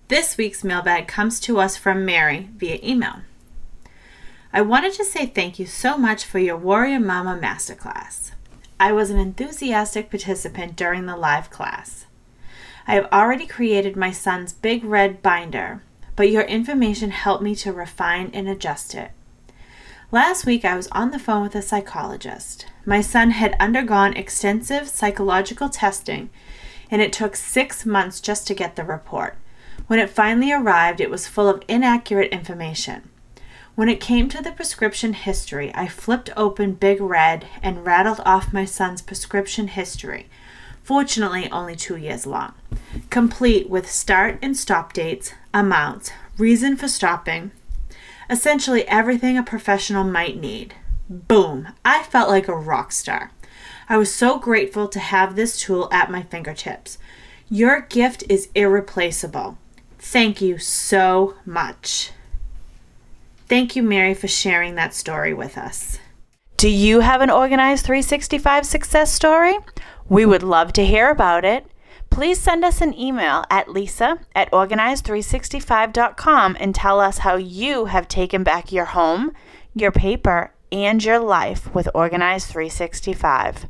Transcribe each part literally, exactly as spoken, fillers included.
This week's mailbag comes to us from Mary via email. I wanted to say thank you so much for your Warrior Mama Masterclass. I was an enthusiastic participant during the live class. I have already created my son's big red binder, but your information helped me to refine and adjust it. Last week I was on the phone with a psychologist. My son had undergone extensive psychological testing, and it took six months just to get the report. When it finally arrived, it was full of inaccurate information. When it came to the prescription history, I flipped open Big Red and rattled off my son's prescription history, fortunately only two years long, complete with start and stop dates, amounts, reason for stopping, essentially everything a professional might need. Boom! I felt like a rock star. I was so grateful to have this tool at my fingertips. Your gift is irreplaceable. Thank you so much. Thank you, Mary, for sharing that story with us. Do you have an Organized three sixty-five success story? We would love to hear about it. Please send us an email at lisa at organized three sixty-five dot com and tell us how you have taken back your home, your paper, and your life with Organized three sixty-five.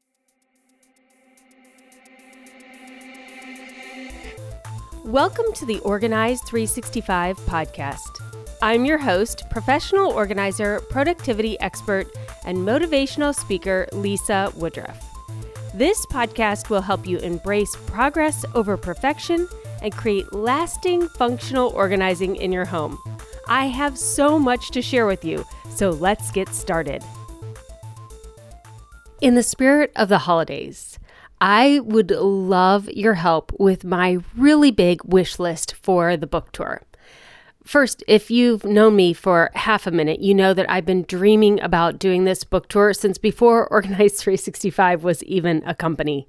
Welcome to the Organized three sixty-five podcast. I'm your host, professional organizer, productivity expert, and motivational speaker, Lisa Woodruff. This podcast will help you embrace progress over perfection and create lasting functional organizing in your home. I have so much to share with you, so let's get started. In the spirit of the holidays, I would love your help with my really big wish list for the book tour. First, if you've known me for half a minute, you know that I've been dreaming about doing this book tour since before Organized three sixty-five was even a company.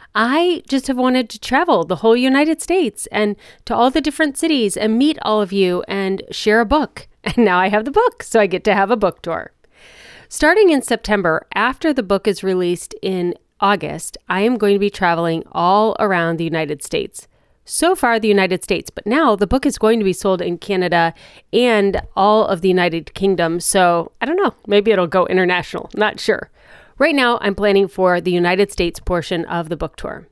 I just have wanted to travel the whole United States and to all the different cities and meet all of you and share a book. And now I have the book, so I get to have a book tour. Starting in September, after the book is released in August, I am going to be traveling all around the United States. So far, the United States, but now the book is going to be sold in Canada and all of the United Kingdom. So I don't know, maybe it'll go international, not sure. Right now, I'm planning for the United States portion of the book tour.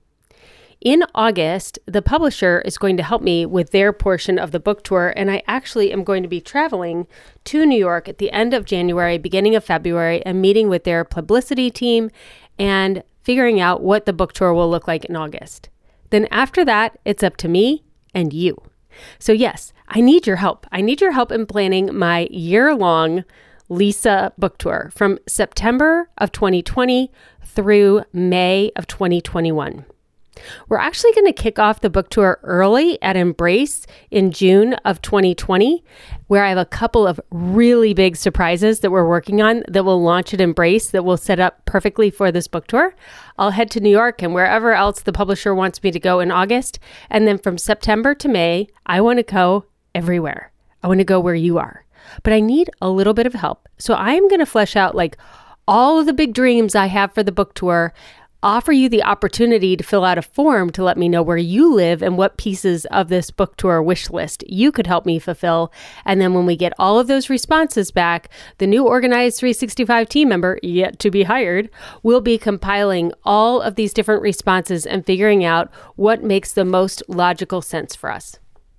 In August, the publisher is going to help me with their portion of the book tour, and I actually am going to be traveling to New York at the end of January, beginning of February, and meeting with their publicity team and figuring out what the book tour will look like in August. Then after that, it's up to me and you. So yes, I need your help. I need your help in planning my year-long Lisa book tour from September of twenty twenty through May of twenty twenty-one. We're actually going to kick off the book tour early at Embrace in June of twenty twenty, where I have a couple of really big surprises that we're working on that will launch at Embrace that will set up perfectly for this book tour. I'll head to New York and wherever else the publisher wants me to go in August. And then from September to May, I want to go everywhere. I want to go where you are. But I need a little bit of help. So I am going to flesh out like all of the big dreams I have for the book tour, offer you the opportunity to fill out a form to let me know where you live and what pieces of this book tour wish list you could help me fulfill. And then when we get all of those responses back, the new Organized three sixty-five team member, yet to be hired, will be compiling all of these different responses and figuring out what makes the most logical sense for us.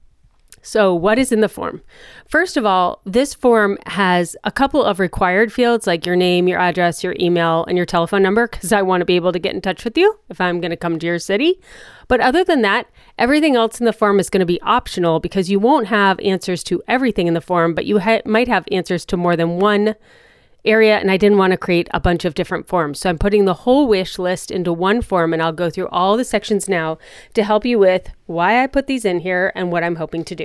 So what is in the form? First of all, this form has a couple of required fields like your name, your address, your email, and your telephone number, because I want to be able to get in touch with you if I'm going to come to your city. But other than that, everything else in the form is going to be optional because you won't have answers to everything in the form, but you ha- might have answers to more than one area, and I didn't want to create a bunch of different forms. So I'm putting the whole wish list into one form, and I'll go through all the sections now to help you with why I put these in here and what I'm hoping to do.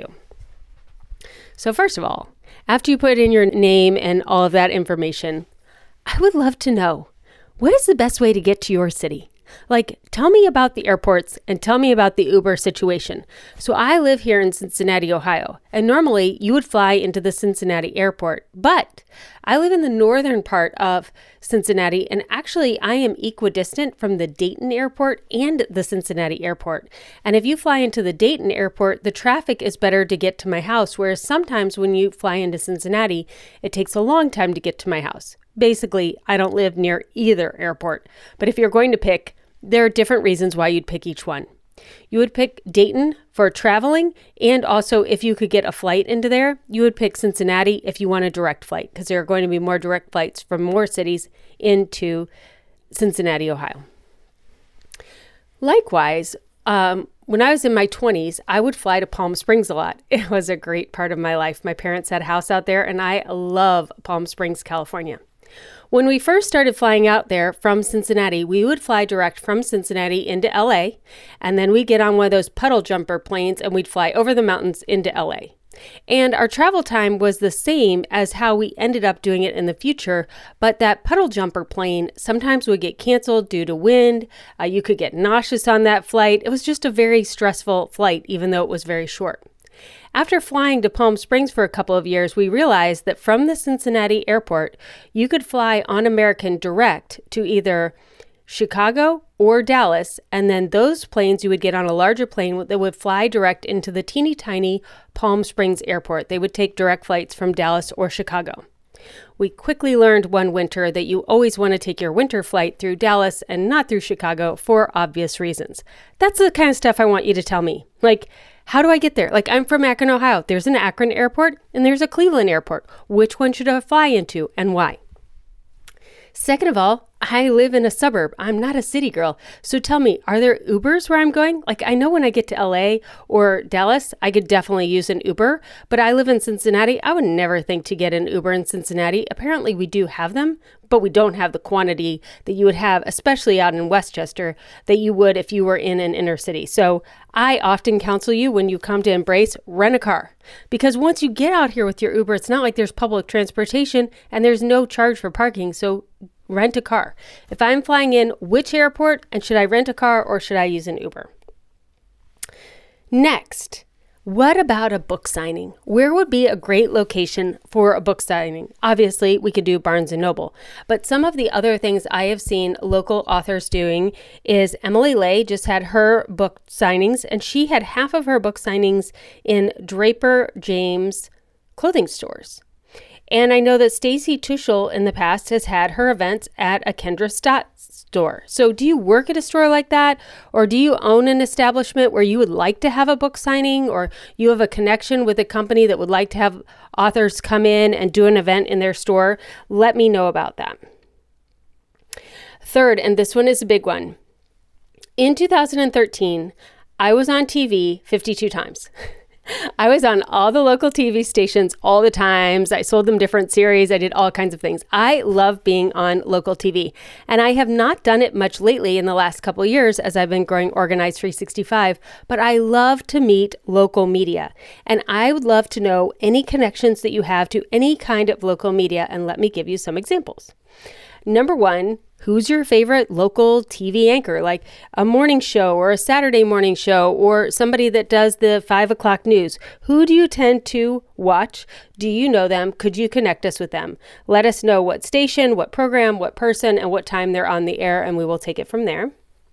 So first of all, after you put in your name and all of that information, I would love to know, what is the best way to get to your city? Like, tell me about the airports and tell me about the Uber situation. So I live here in Cincinnati, Ohio, and normally you would fly into the Cincinnati airport, but I live in the northern part of Cincinnati, and actually I am equidistant from the Dayton airport and the Cincinnati airport. And if you fly into the Dayton airport, the traffic is better to get to my house, whereas sometimes when you fly into Cincinnati, it takes a long time to get to my house. Basically, I don't live near either airport, but if you're going to pick, there are different reasons why you'd pick each one. You would pick Dayton for traveling, and also if you could get a flight into there, you would pick Cincinnati if you want a direct flight, because there are going to be more direct flights from more cities into Cincinnati, Ohio. Likewise, um, when I was in my twenties, I would fly to Palm Springs a lot. It was a great part of my life. My parents had a house out there, and I love Palm Springs, California. When we first started flying out there from Cincinnati, we would fly direct from Cincinnati into L A, and then we'd get on one of those puddle jumper planes and we'd fly over the mountains into L A. And our travel time was the same as how we ended up doing it in the future, but that puddle jumper plane sometimes would get canceled due to wind. Uh, you could get nauseous on that flight. It was just a very stressful flight, even though it was very short. After flying to Palm Springs for a couple of years, we realized that from the Cincinnati airport, you could fly on American direct to either Chicago or Dallas, and then those planes you would get on a larger plane that would fly direct into the teeny tiny Palm Springs airport. They would take direct flights from Dallas or Chicago. We quickly learned one winter that you always want to take your winter flight through Dallas and not through Chicago for obvious reasons. That's the kind of stuff I want you to tell me. Like, how do I get there? Like, I'm from Akron, Ohio. There's an Akron airport and there's a Cleveland airport. Which one should I fly into and why? Second of all, I live in a suburb. I'm not a city girl. So tell me, are there Ubers where I'm going? Like, I know when I get to L A or Dallas, I could definitely use an Uber, but I live in Cincinnati. I would never think to get an Uber in Cincinnati. Apparently we do have them, but we don't have the quantity that you would have, especially out in Westchester, that you would if you were in an inner city. So I often counsel you when you come to Embrace, rent a car. Because once you get out here with your Uber, it's not like there's public transportation and there's no charge for parking. So rent a car. If I'm flying in, which airport, and should I rent a car or should I use an Uber? Next, what about a book signing? Where would be a great location for a book signing? Obviously, we could do Barnes and Noble, but some of the other things I have seen local authors doing is Emily Lay just had her book signings, and she had half of her book signings in Draper James clothing stores. And I know that Stacy Tuschl in the past has had her events at a Kendra Stott store. So do you work at a store like that? Or do you own an establishment where you would like to have a book signing, or you have a connection with a company that would like to have authors come in and do an event in their store? Let me know about that. Third, and this one is a big one. In two thousand thirteen, I was on T V fifty-two times. I was on all the local T V stations all the times. I sold them different series. I did all kinds of things. I love being on local T V, and I have not done it much lately in the last couple of years as I've been growing Organized three sixty-five, but I love to meet local media, and I would love to know any connections that you have to any kind of local media, and let me give you some examples. Number one, who's your favorite local T V anchor, like a morning show or a Saturday morning show or somebody that does the five o'clock news? Who do you tend to watch? Do you know them? Could you connect us with them? Let us know what station, what program, what person, and what time they're on the air, and we will take it from there.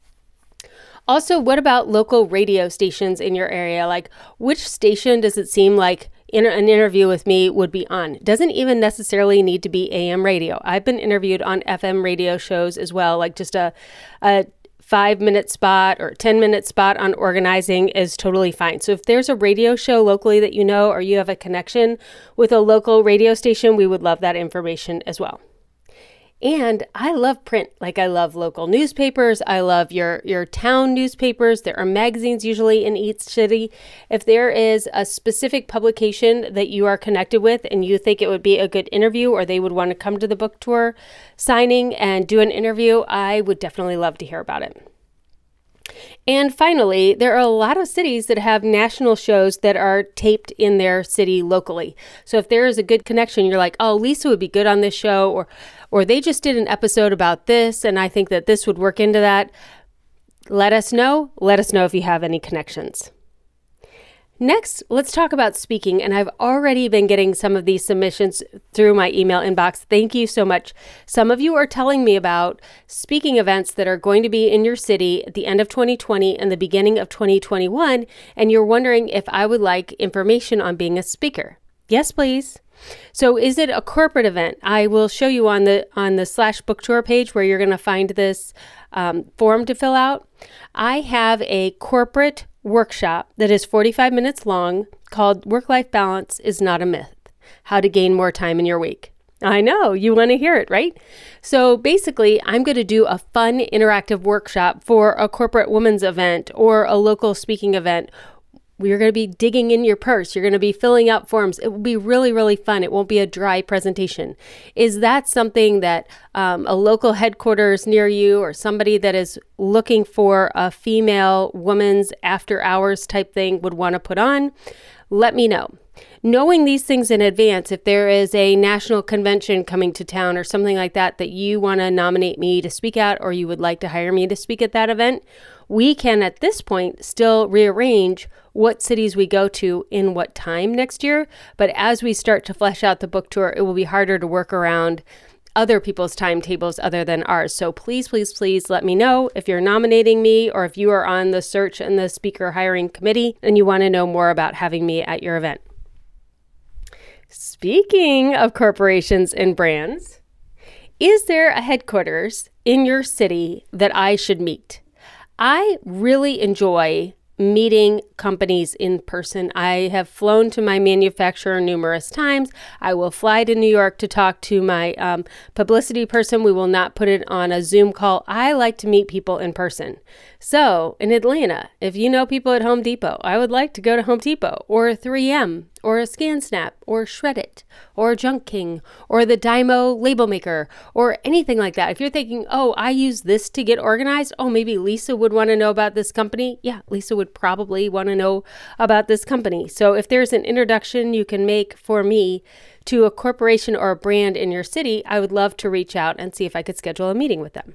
Also, what about local radio stations in your area? Like, which station does it seem like in an interview with me would be on? Doesn't even necessarily need to be A M radio. I've been interviewed on F M radio shows as well, like just a, a five minute spot or ten minute spot on organizing is totally fine. So if there's a radio show locally that you know, or you have a connection with a local radio station, we would love that information as well. And I love print. Like, I love local newspapers. I love your, your town newspapers. There are magazines usually in each city. If there is a specific publication that you are connected with and you think it would be a good interview, or they would want to come to the book tour signing and do an interview, I would definitely love to hear about it. And finally, there are a lot of cities that have national shows that are taped in their city locally. So if there is a good connection, you're like, oh, Lisa would be good on this show, or or they just did an episode about this, and I think that this would work into that. Let us know. Let us know if you have any connections. Next, let's talk about speaking. And I've already been getting some of these submissions through my email inbox. Thank you so much. Some of you are telling me about speaking events that are going to be in your city at the end of twenty twenty and the beginning of twenty twenty-one. And you're wondering if I would like information on being a speaker. Yes, please. So is it a corporate event? I will show you on the on the slash book tour page where you're going to find this um, form to fill out. I have a corporate workshop that is forty-five minutes long called Work-Life Balance is Not a Myth, How to Gain More Time in Your Week. I know, you want to hear it, right? So basically, I'm going to do a fun interactive workshop for a corporate women's event or a local speaking event. We're going to be digging in your purse. You're going to be filling out forms. It will be really, really fun. It won't be a dry presentation. Is that something that um, a local headquarters near you or somebody that is looking for a female woman's after hours type thing would want to put on? Let me know. Knowing these things in advance, if there is a national convention coming to town or something like that, that you want to nominate me to speak at, or you would like to hire me to speak at that event, we can at this point still rearrange what cities we go to in what time next year. But as we start to flesh out the book tour, it will be harder to work around other people's timetables other than ours. So please, please, please let me know if you're nominating me or if you are on the search and the speaker hiring committee and you want to know more about having me at your event. Speaking of corporations and brands, is there a headquarters in your city that I should meet? I really enjoy meeting companies in person. I have flown to my manufacturer numerous times. I will fly to New York to talk to my um, publicity person. We will not put it on a Zoom call. I like to meet people in person. So in Atlanta, if you know people at Home Depot, I would like to go to Home Depot or three M or a ScanSnap or Shred-it or Junk King or the Dymo label maker or anything like that. If you're thinking, oh, I use this to get organized. Oh, maybe Lisa would want to know about this company. Yeah, Lisa would probably want to know about this company. So if there's an introduction you can make for me to a corporation or a brand in your city, I would love to reach out and see if I could schedule a meeting with them.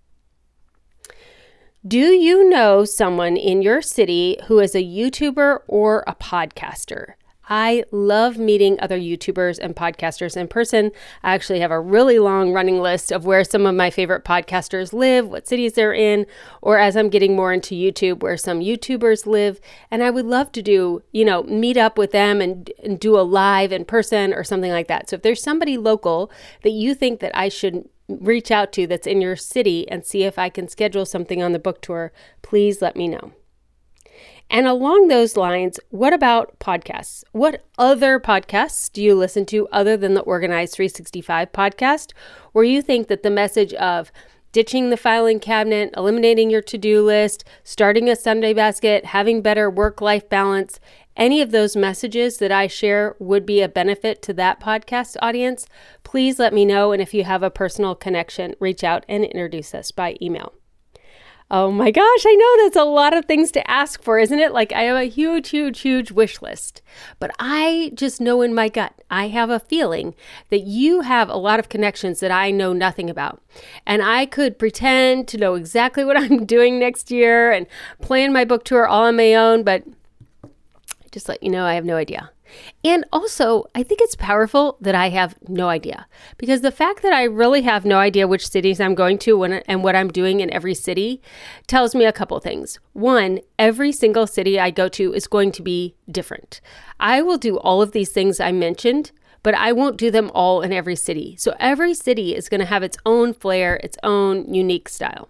Do you know someone in your city who is a YouTuber or a podcaster? I love meeting other YouTubers and podcasters in person. I actually have a really long running list of where some of my favorite podcasters live, what cities they're in, or as I'm getting more into YouTube, where some YouTubers live. And I would love to do, you know, meet up with them and, and do a live in person or something like that. So if there's somebody local that you think that I should reach out to that's in your city and see if I can schedule something on the book tour, please let me know. And along those lines, what about podcasts? What other podcasts do you listen to other than the Organize three sixty-five podcast, where you think that the message of ditching the filing cabinet, eliminating your to-do list, starting a Sunday basket, having better work-life balance, any of those messages that I share would be a benefit to that podcast audience? Please let me know. And if you have a personal connection, reach out and introduce us by email. Oh my gosh, I know that's a lot of things to ask for, isn't it? Like I have a huge, huge, huge wish list, but I just know in my gut, I have a feeling that you have a lot of connections that I know nothing about. And I could pretend to know exactly what I'm doing next year and plan my book tour all on my own, but just let you know, I have no idea. And also, I think it's powerful that I have no idea, because the fact that I really have no idea which cities I'm going to when, and what I'm doing in every city tells me a couple things. One, every single city I go to is going to be different. I will do all of these things I mentioned, but I won't do them all in every city. So every city is going to have its own flair, its own unique style.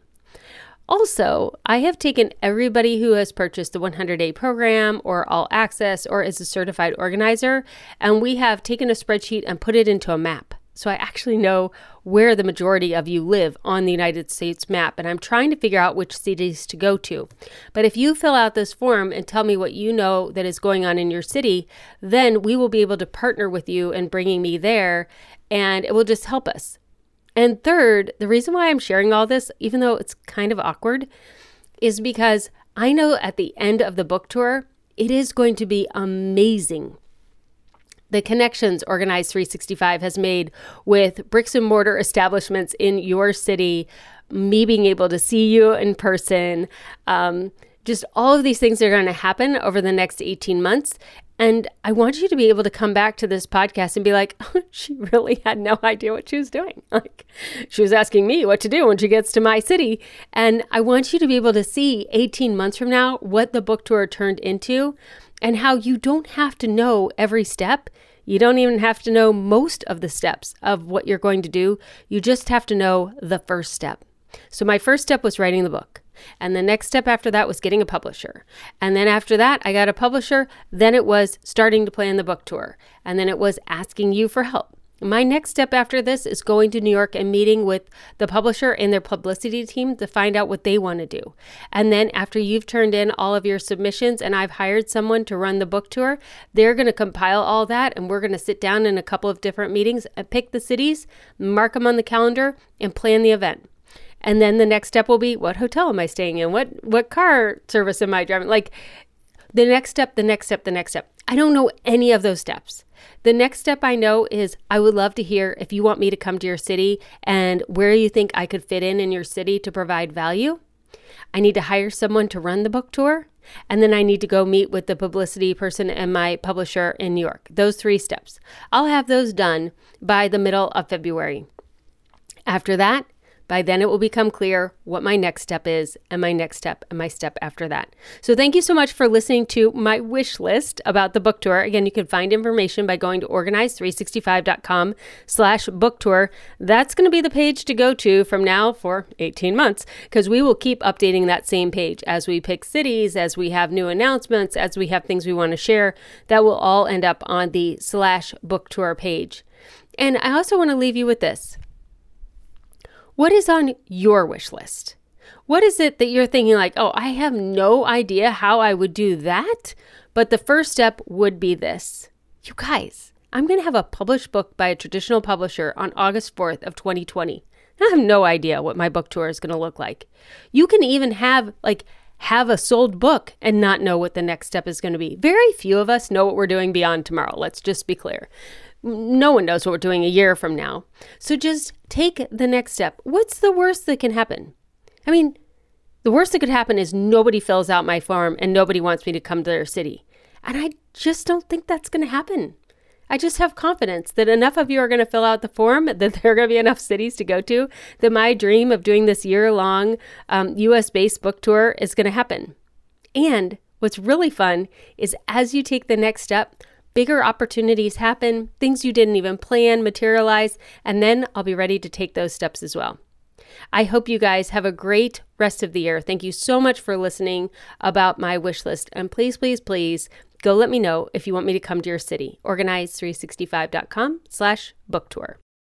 Also, I have taken everybody who has purchased the one hundred day program or all access or is a certified organizer, and we have taken a spreadsheet and put it into a map. So I actually know where the majority of you live on the United States map, and I'm trying to figure out which cities to go to. But if you fill out this form and tell me what you know that is going on in your city, then we will be able to partner with you in bringing me there, and it will just help us. And third, the reason why I'm sharing all this, even though it's kind of awkward, is because I know at the end of the book tour, it is going to be amazing. The connections Organize three sixty-five has made with bricks and mortar establishments in your city me being able to see you in person. Um, just all of these things are going to happen over the next eighteen months. And I want you to be able to come back to this podcast and be like, oh, she really had no idea what she was doing. Like, she was asking me what to do when she gets to my city. And I want you to be able to see eighteen months from now what the book tour turned into and how you don't have to know every step. You don't even have to know most of the steps of what you're going to do. You just have to know the first step. So my first step was writing the book. And the next step after that was getting a publisher. And then after that, I got a publisher. Then it was starting to plan the book tour. And then it was asking you for help. My next step after this is going to New York and meeting with the publisher and their publicity team to find out what they want to do. And then after you've turned in all of your submissions and I've hired someone to run the book tour, they're going to compile all that and we're going to sit down in a couple of different meetings and pick the cities, mark them on the calendar, and plan the event. And then the next step will be, what hotel am I staying in? What what car service am I driving? Like the next step, the next step, the next step. I don't know any of those steps. The next step I know is I would love to hear if you want me to come to your city and where you think I could fit in in your city to provide value. I need to hire someone to run the book tour. And then I need to go meet with the publicity person and my publisher in New York. Those three steps. I'll have those done by the middle of February. After that, by then it will become clear what my next step is and my next step and my step after that. So thank you so much for listening to my wish list about the book tour. Again, you can find information by going to organize three sixty-five dot com slash book tour. That's going to be the page to go to from now for eighteen months, because we will keep updating that same page as we pick cities, as we have new announcements, as we have things we want to share. That will all end up on the slash book tour page. And I also want to leave you with this. What is on your wish list? What is it that you're thinking like, oh, I have no idea how I would do that, but the first step would be this. You guys, I'm going to have a published book by a traditional publisher on August fourth of twenty twenty. I have no idea what my book tour is going to look like. You can even have like have a sold book and not know what the next step is going to be. Very few of us know what we're doing beyond tomorrow. Let's just be clear. No one knows what we're doing a year from now. So just take the next step. What's the worst that can happen? I mean, the worst that could happen is nobody fills out my form and nobody wants me to come to their city. And I just don't think that's going to happen. I just have confidence that enough of you are going to fill out the form, that there are going to be enough cities to go to, that my dream of doing this year-long um, U S-based book tour is going to happen. And what's really fun is as you take the next step, bigger opportunities happen, things you didn't even plan materialize, and then I'll be ready to take those steps as well. I hope you guys have a great rest of the year. Thank you so much for listening about my wish list. And please, please, please go let me know if you want me to come to your city. organize three sixty-five dot com slash book tour.